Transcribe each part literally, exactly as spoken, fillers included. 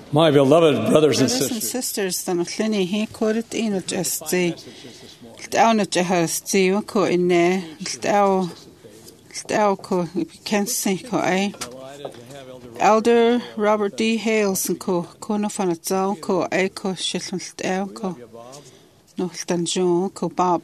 My beloved brothers and Brothers and sisters, sisters, dan lluni hi cwrdd un o jysti. Ldaw na jyhyrsti o co inne. Ldaw, ldaw co kensi co ei. Elder Robert D. Hales yn co, co na fan y daw co ei co shillun ldaw co. No ldan jo co Bob.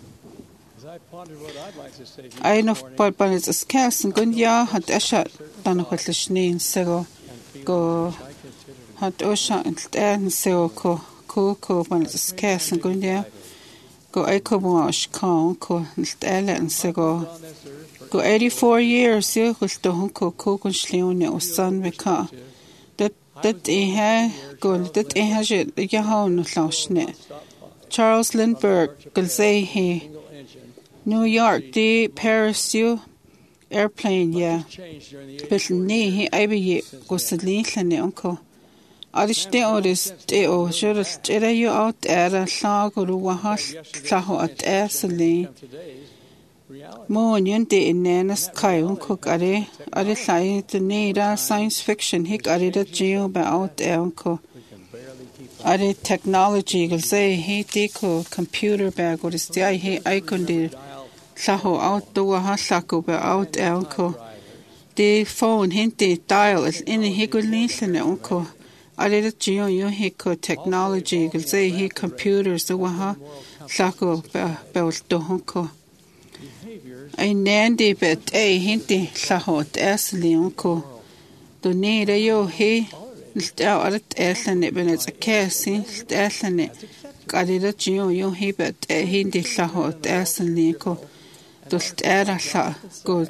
Ai no bod ban is ysgers yn gwynia had esha dan o chwellishni'n sego go had osha yn ldan sego co co co ban is ysgers yn gwynia go ei co mwa oshkawn co ldan yn sego go eighty-four years yw gwyldo hwn co co gwn shliwn o san fe ca dyd ehe go dyd ehe jyd yahawn o llawshne Charles Lindbergh gylzei hi New York, di Paris, you airplane, yeah. But nee, he aibe ye go sadlin ne uncle. Adish de odis de o juril jere you out era slag or wahal saho at ersali. Moon yun de in nanas kai uncle gare. Adi sai the neda science fiction hick adi da geo ba out uncle. Adi technology gul say he deko computer bag or is the he icon de. Saho out do a hasako be out uncle. The phone hinty dial is in a higulin uncle. I did a geo you hiko technology, will say he computers the waha sako belt do hunko. I nandy bet a hinty saho at esli uncle. Do need a yo he out at eslan it when it's a casing, eslan it. I did a geo you he bet a hinty saho at esli uncle. Dult era la go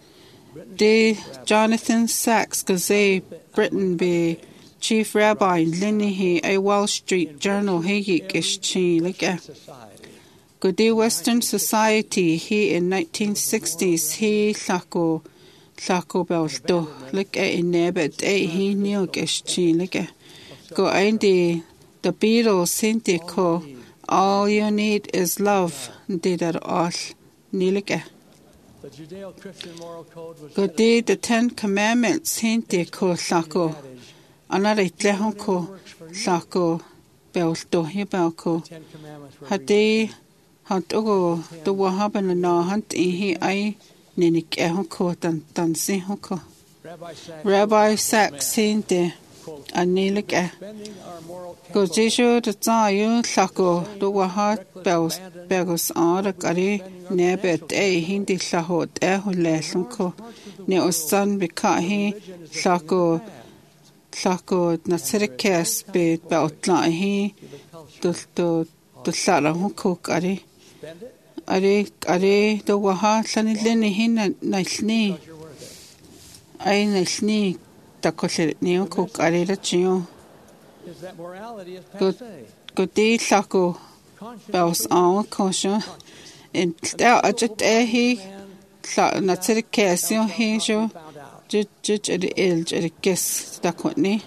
de Jonathan Sachs go say Britain be chief rabbi Linny he a Wall Street Journal he gish chi like go de Western Society he in nineteen sixties he lako lako belto like in nebet a he knew gish chi like go ein de the Beatles hinty ko all you need is love did that all Nilike. Go de the Ten Commandments hinte ko sako. Anare tlehon ko sako belto hebelko. Hade hat ogo do wahaban na hunt he ai ninik ehon ko dan dan si hoko. Rabbi Sachs hinte anilike. Go jesho the tayo sako do wahat bels begos ara kare nebet e hindi sahot e hulesum ko ne osan bikahi sako sako na sirkes be bautla hi do do do sala hoko kare are are do wahat sanilene hin naisni ai naisni takolle ne ko kare la chio go go de sako Bells on caution in there a jet a he na tirkesio he jo jit jit at the edge at the guess da kotni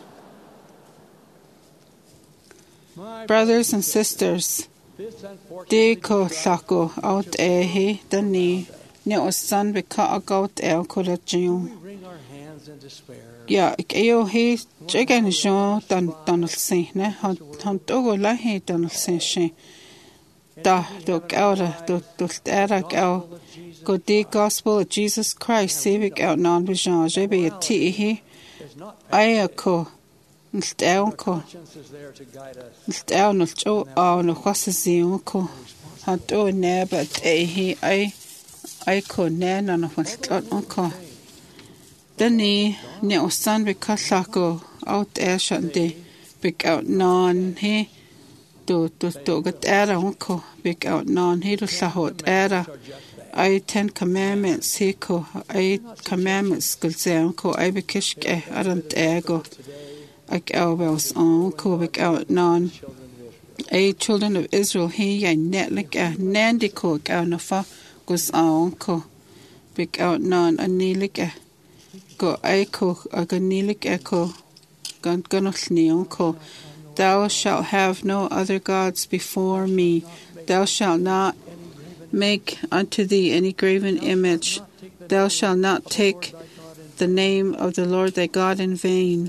brothers and sisters de ko sako out a he dani ne osan be ka out el college yeah yo he again jo dan dan se ne han han togo la he dan se she da do gaura do do era gau go the gospel of Jesus Christ saving out non vision be a ti he ai ko nstau ko nstau no cho au no kwasisi ko han to ne but e he ai ai ko ne na no kwastlot ko dani ne osan be kasako out air shande big out non he do do do get era unko big out non he do sahot era I ten commandments he ko I commandments kul se unko I be kishke arant ego ak elbows on ko big out non a children of Israel he ya net like a nandi ko ka no fa gus on ko big out non anilike go I ko aganilik echo gan ganolni unko Thou shalt have no other gods before me. Thou shalt not make unto thee any graven image. Thou shalt not take the name of the Lord thy God in vain.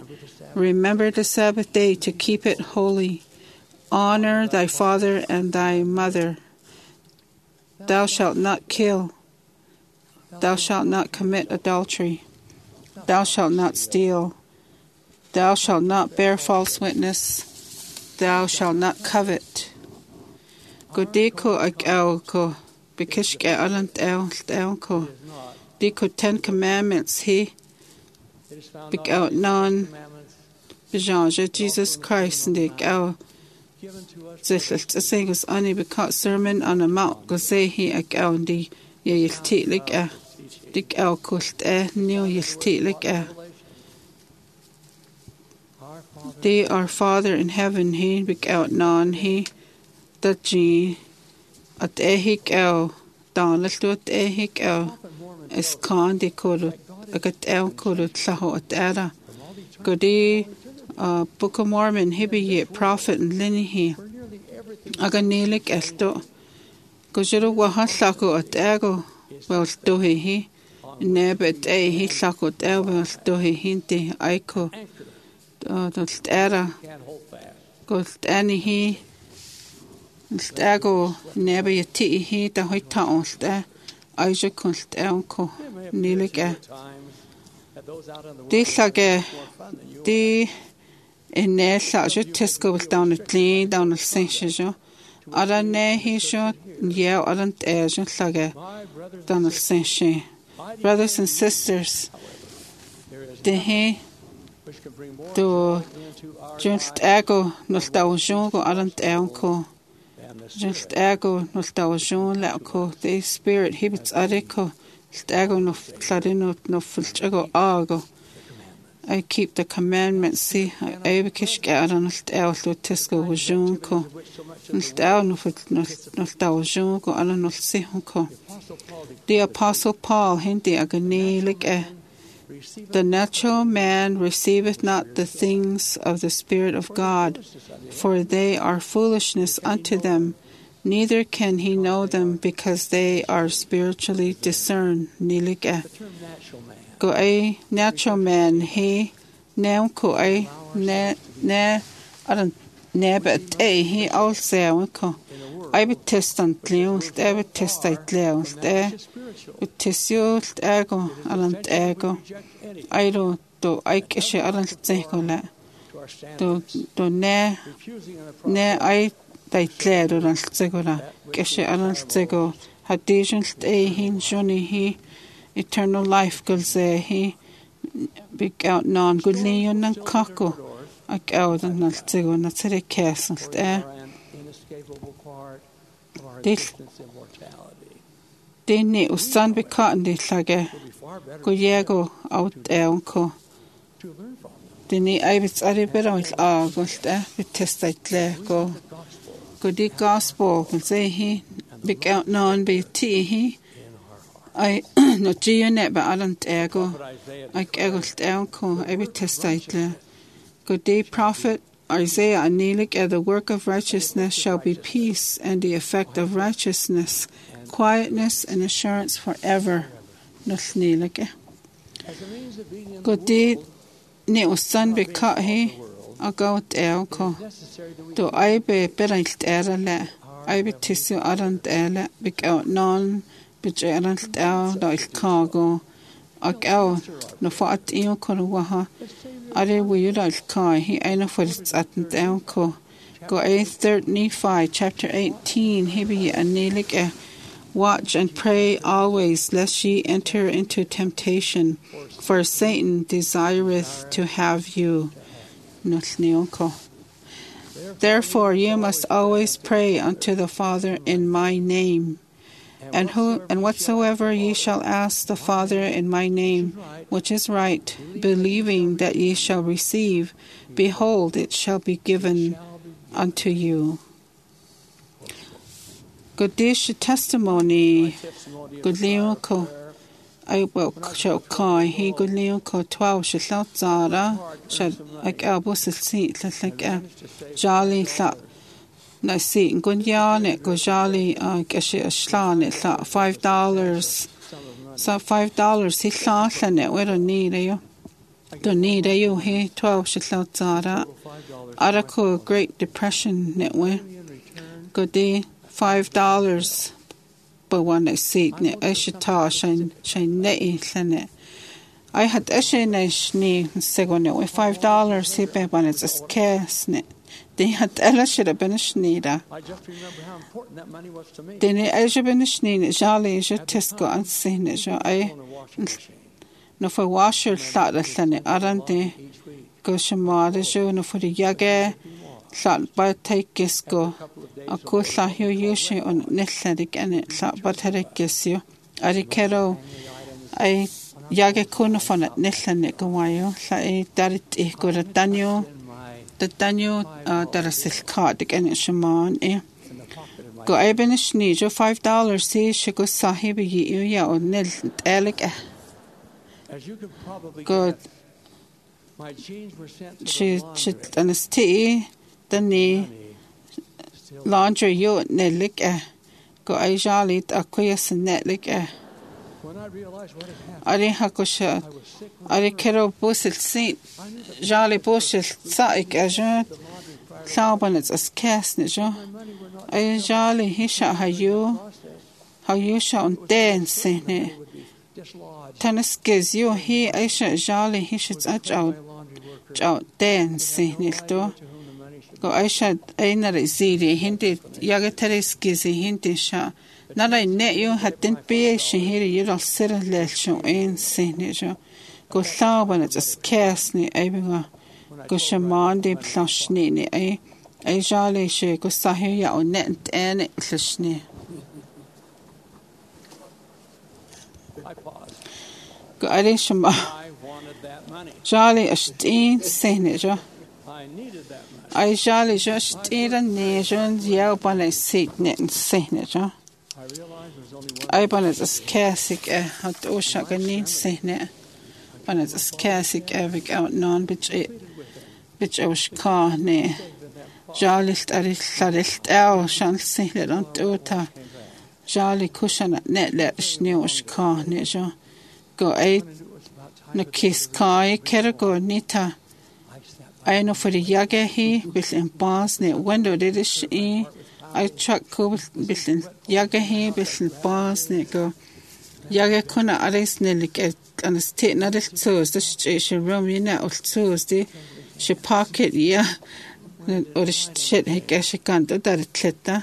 Remember the Sabbath day to keep it holy. Honor thy father and thy mother. Thou shalt not kill. Thou shalt not commit adultery. Thou shalt not steal. Thou shalt not bear false witness. Thou shalt not covet. Go deko ag el ko bekishke alant el el ko. Deko Ten Commandments he big out non bejanja Jesus Christ and dik el zillt asengus ani bekat sermon on a mount go say he ag el di ye yilti lik a dik el kult e new yilti lik a. They our Father in heaven he big out non he that G at ehik el Donald at ehik el is con de kolut agat el kolut laho at era godi uh, Book of Mormon hibi ye prophet and linhi aganelik elto gojero wahaslako at ego well dohi he nebet e he slako at el well dohi hinte aiko dat era gold any he Stago never yet tea he the white towns there. Isaac const elko nilige. They sage they in ne sage Tesco was down at clean down the Saint Ada ne he shot yeah adant Asian sage down the Saint Brothers and sisters, the he do just ego nostalgia go adant elko. Just ego nostalgia lako the spirit hibits adeko stago no fladino no fulchago ago. I keep the commandments. See, I bekish gad on nostal to Tesco wajunko nostal no nostalgia go ala no sihunko. The Apostle Paul hindi agani like a. The natural man receiveth not the things of the Spirit of God, for they are foolishness unto them, neither can he know them because they are spiritually discerned. Nilige. Go a natural man, he now ko a ne ne aran nebet a he also ko. I would test on cleanst, I would test I cleanst, eh? Would test you ego, alant ego. I don't do I kish it alant zegola. Do do ne ne I they clear alant zegola. Kish it alant zego. Hadijant a hin Johnny he eternal life goes say he big out non good leon and kako. I go and not zego, not say castle, eh? They need usan be cotton de lage go yego out elko. They need I was a bit of August, eh? We test it le go. Go the gospel and say he big out non be tea he. I no geonet but I don't ego. I ego elko, I be test it le. Go the prophet Isaiah Anelik, and the work of righteousness shall be peace, and the effect of righteousness, quietness and assurance forever. Nusnilike. Godi ne usan be cut he a goat elko. Do I be berant erale, I be tissue arant ele, big out non, big erant el, like cargo, a gow, no fat eel koruaha. Are we like kai he ain't for its at elko. Go a third Nephi chapter eighteen he be a nelik. Watch and pray always lest ye enter into temptation, for Satan desireth to have you. Therefore you must always pray unto the Father in my name. And who and whatsoever ye shall ask the Father in my name, which is right, believing that ye shall receive, behold, it shall be given unto you. Godish testimony, Godlioko, I will show kai, he Godlioko twelve shall zara, shall like albus seat like a jolly thought. Na see in Gunyane go jolly uh gashi a shlan it thought five dollars. So five dollars he thought and it we don't need you. go need a you he twelve shitlout zara. Arako Great Depression netwe. Go de five dollars. But one I see ne I should ta shine shine ne lene. I had eshe ne shni segone with five dollars he be when it's a scarce ne. They had ella should have been a shnida. I just remember how important that money was to me. Then I should have been a shnina, jolly, je Tesco and seen it. I no for washer thought a lene, arante go shamada, jo no for the yage, thought by take gisco. A cool thought you usually on nethlatic and it thought but had a kiss you. I kero, I yage kuna for it, nethlanik awayo, say that it go to Daniel. The Daniel uh that a silk card again shaman eh. Go I been a sneejo five dollars see she go sahib you ya on nil elik eh. As you could probably Go guess, my jeans were sent to she the she laundry. and it's tea the knee Money still laundry you nelik eh. Go I jolly a quies netlik eh. when I realized what had happened, I didn't have to I was sick with I kero busil saint I knew that jolly busil saik eh je the laundry prior to Sauban it's a scarce ne jo. my money were not I jolly he shot how you processed. how you shot on dance ne. It would be dislodged Tennis gives you he I shot jolly he should by out a laundry worker out dance who had ne no to. idea to whom the money should Go I shot I na ziri hindi yaga teres gizi hindi shot. Not I net you had didn't be she here you all sit a little in ne jo. Go sauban it's a scarce ne I bingo. Go shaman de plush ne I I jolly she go sahi ya on net and it flishne. I paused. Go I shama I wanted that money. jolly a steen ne jo. I needed that money. I jolly just eat a nation yell ban I seat net and ne jo. I realized there was only one I ban it's a scarce eh hat o shaka need ne. Ban it's a scarce eh vik out non bitch it bitch I was car ne. Jolly ari llarill ew shan ne on ota. Jolly cushion at net let snew was car ne jo. Go I na kiss kai kera go nita. I know for the yage he with in bars ne window did it e. I truck ko with in yage he with in bars ne go. Yage kuna aris ne like and a state na the toes the station room you know Tuesday. She park it yeah. Or the shit he guess she can't do that clitta.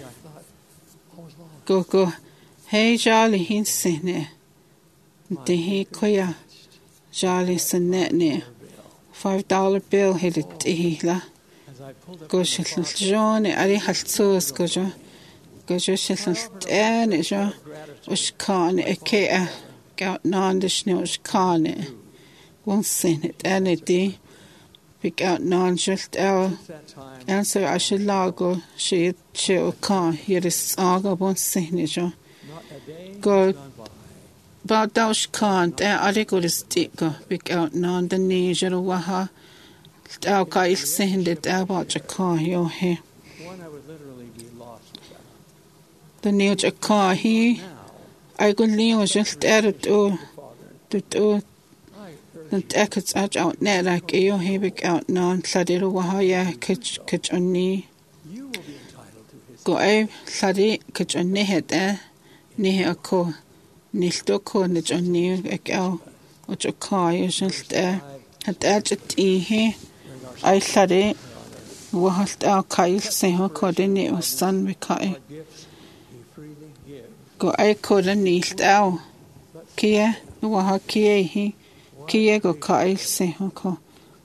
Go go. Hey Charlie he's ne. De he koya. Charlie san net ne. Five dollar bill hit it hila. as I pulled up Go in she the closet, John ari hal tos go jo. Go jo she en jo. Us kan e ke a gout non de snow us kan e. Won't sin it and it de. Pick out non just our that time answer I should lago she she kan here is aga won't sin it jo. not a day Go gone by. But those can't, I go to stick, pick out non the knees or waha. Our guy send it about a car, you hear. One I would literally be lost without. The news a car, he, Now, I could leave just at it all, Father, to do I urge the you, decades out net like you, he pick out non, Sadi waha, ya, kitch, kitch on knee. you will be entitled to his Go I, Sadi, kitch on knee head, eh, knee a co. Nilto ko ni Johnny ek au o jo kai just eh hat at e he I sare wa halt au kai se ho ko de ni o san we kai gifts he freely gives. go I ko de nilt au kia wa ha kia he kia go kai se ho ko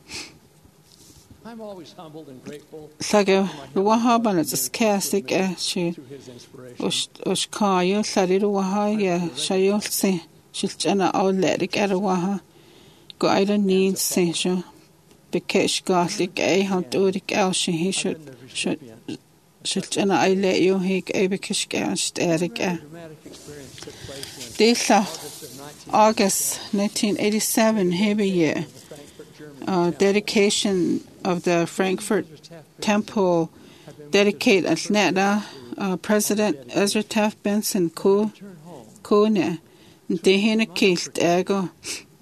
I'm always humbled and grateful sage wa ha ban it's scarcity eh she through his inspiration. os os kai sare wa ha ya shayo se shilchana au lerik er wa ha go I don't need se sho Bekesh garlic a how do it out she he should should should and I let you he a bekesh gast Eric a Dramatic experience took place when Desa August of nineteen August nineteen eighty-seven heavy year Frankfurt, Germany, uh, dedication of the Frankfurt Temple dedicate at Neta uh, President Ezra Taft Benson ko returned home. ko ne de hene kilt ego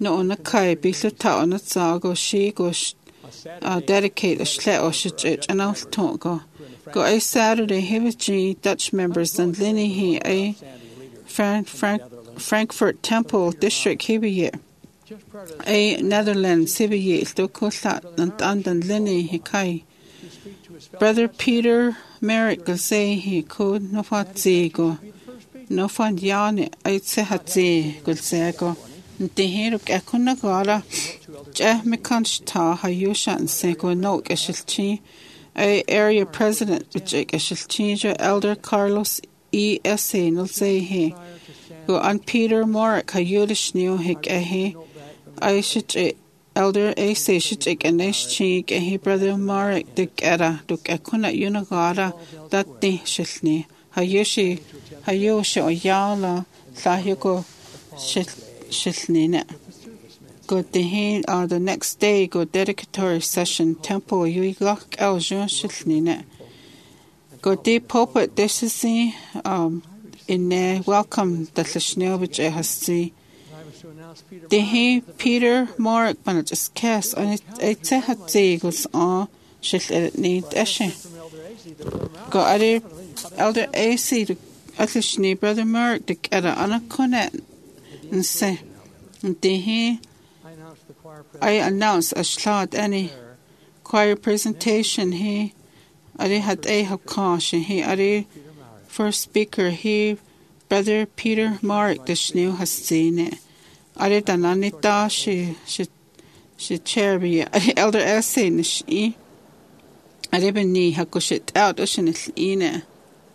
no na kai biluta on at go she go dedicate a shle o shit and I'll talk go go a Saturday he Dutch members and Linny he a Frank Frank Frankfurt Temple District he a Netherlands he do kolat and and Linny he kai Brother Peter Merrick will say he could no fat go no fan yane I'd say hat say will say go the here of Ekuna Gala Jeh McConchta Hayushan say go no Geshilchi a area president which Geshilchi Elder Carlos E S A will say he go on Peter Morik Hayulish new hick a he I should Elder A say should take a nice cheek a he brother Morik the Gera look Ekuna Unagara that day shilni Hayushi Hayusha or Yala Sahugo shil shilnina go the hin or the next day go dedicatory session temple you lock el Jean shilnina go deep pulpit this is the um in there welcome the Lishnell which I has see the he Peter Morik but just cast on it it had say goes on shil need eshe go other Elder A C to Atlishni brother Morik the Gera on a connect and say and he I announced a slot any choir presentation he I had a have caution he are first speaker he brother Peter Morik the Schnee has seen it I done Anita she she she chair be Elder S in she I didn't need how go shit out ocean is in it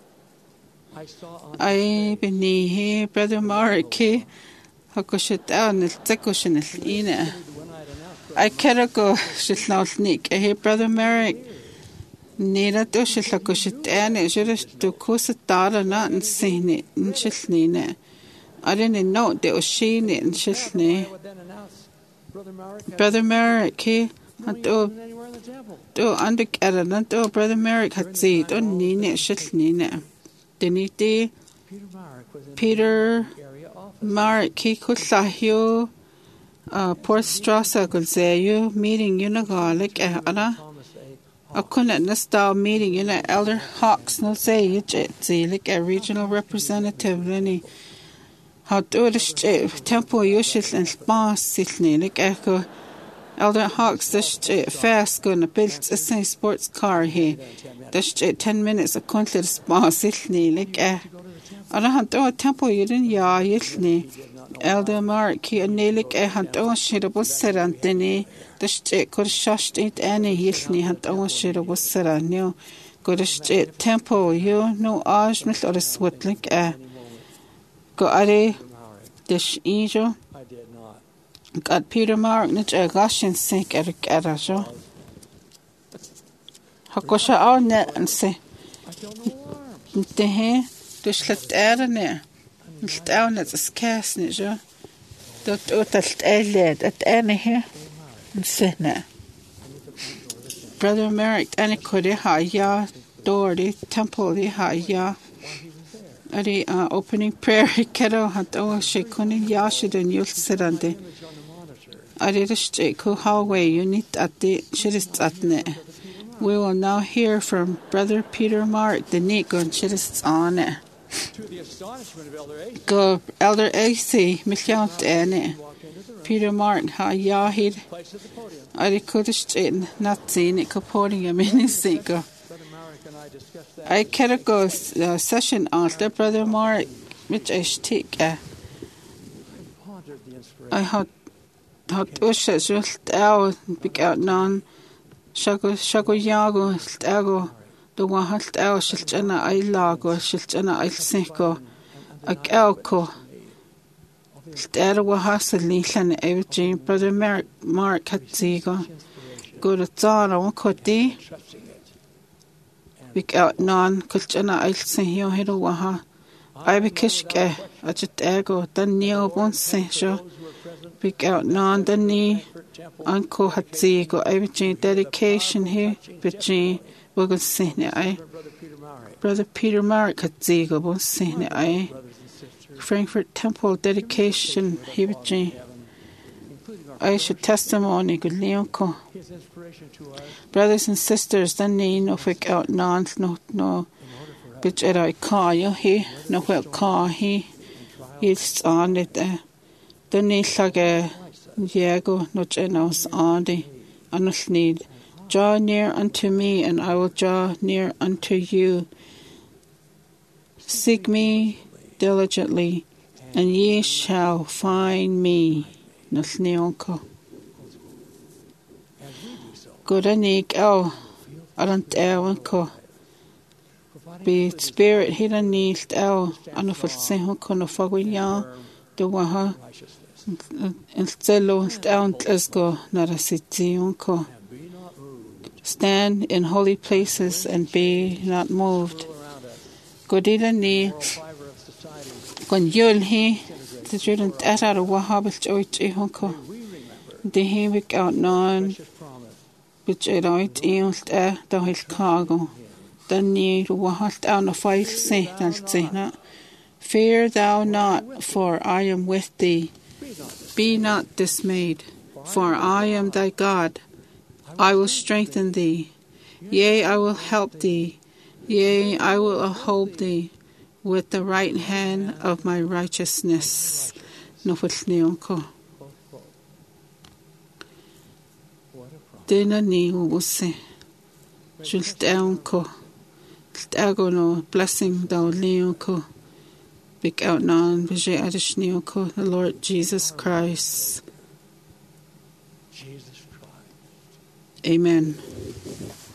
I been he brother Morik Hako shit down the second in it. I can't go shit not nick. I hear brother Merrick. Neither do she like shit down. It should to cause a daughter not and seen it and shilney. I didn't know they were sheen it and shilney. Brother Merrick, he had to do under Gather and do brother Merrick had see don't need it shilney. Didn't he? Peter Mark Kikusahio uh Port Strasser could say you meeting unagalic ana I couldn't nesta meeting in a Elder Hawks no say you jet like a regional representative any how do the temple usually and spas sitting like echo Elder Hawks this fast gonna build a same sports car here this ten minutes a country spa sitting like a I had to temple you didn't ya yisni Elder Mark he and Nelik I had to shit a bus and then the state could shushed it any yisni had to shit a bus and you go to state temple you no ash miss or a sweat like a go are this angel God Peter Mark nich a gashin sink at a garage Hakosha on net and say the hair Du slet er ne. Slet er net as kæs ne jo. Dat utalt ellet at ene her. Sene. Brother Merrick ene kode ha ya door temple ha ya. Ari uh, opening prayer kero hat o she kone ya she den yul serande. Ari the street ko hallway you need at the shirist at ne. We will now hear from Brother Peter Mark the Nico and shirist on it. To the astonishment of Elder A C, go Elder A C Michelt ene Peter Mark ha yahid I could in not seen it podium in his go I can't go uh, session after Brother Mark which I stick uh, I had had usha just out big out non shago shago yago stago the one halt out shilchana I lago shilchana I sinko a elko stare wa hasli lan every Brother Mark Mark had zigo go to Zara one koti big out non kulchana I sin yo hero wa I be kishke a just ego then neo bon sin sho big out non the knee uncle had zigo every dedication here bitchy we're going to say I Brother Peter Mark had zigo bon say I Frankfurt Temple dedication here bitchy Aisha testimony good leonko. His inspiration to us Brothers and sisters, the need no fick out nant no no bitch at I call you he no well call he it's on it the need lage Diego no genos on the honest need. Draw near unto me and I will draw near unto you. Seek me diligently and ye shall find me. Nasneonko. Good anik el arant ewanko. Be spirit hidden neist el anufal sehonko no fagwinya the waha and cello and esgo narasitionko. Stand in holy places and be not moved. Godida ni kon yul he the student at a wahabit oit ehonko. The hevik out non which it out eost a the hil cargo. Then ye wahalt out a file say that say not. Fear thou not, for I am with thee. Be not dismayed, for I am thy God. I will strengthen thee. Yea, I will help thee. Yea, I will uphold thee with the right hand of my righteousness. Nofutneonko. Dina ni wuse. Julteonko. Agono blessing thou leonko. Big out non vijay adishneonko. The Lord Jesus Christ. Jesus Christ. Amen.